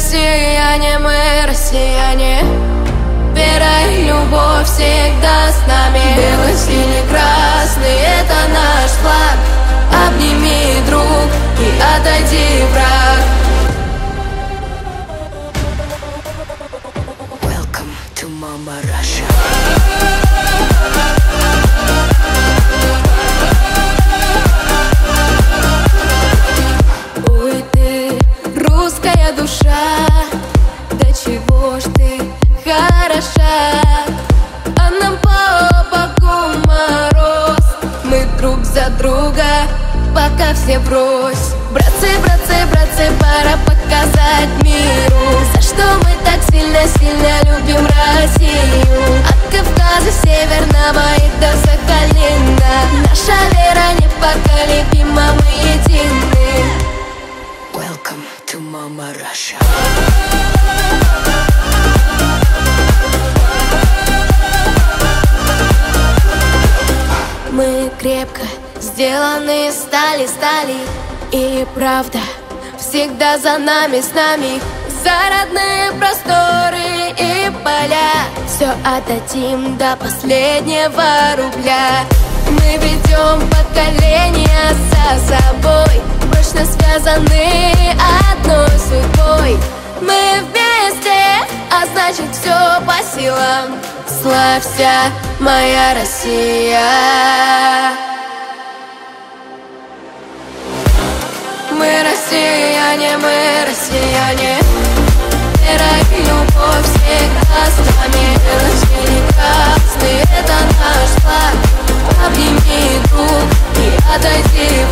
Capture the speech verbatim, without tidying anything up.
россияне, мы россияне. Вера и любовь всегда с нами. Белый, синий, красный — это наш флаг. Обними, друг, и отойди, враг. Welcome to Mama Russia. Ой, ты, русская душа, до чего ж ты хороша. А нам по боку мороз, мы друг за друга, пока все врозь. Братцы, братцы, братцы, пора показать миру, за что мы так сильно-сильно любим Россию. От Кавказа северного и до Сахалина наша вера непоколебима, мы едины. Welcome to Mama Russia. Мы крепко сделаны из стали, стали. И правда всегда за нами, с нами. За родные просторы и поля все отдадим до последнего рубля. Мы ведем поколения за собой, прочно связаны одной судьбой. Мы вместе, а значит все по силам. Славься, моя Россия. Мы россияне, мы россияне. Вера и любовь всегда с нами. Белый, синий, красный — это наш флаг. Обними, друг, и отойди,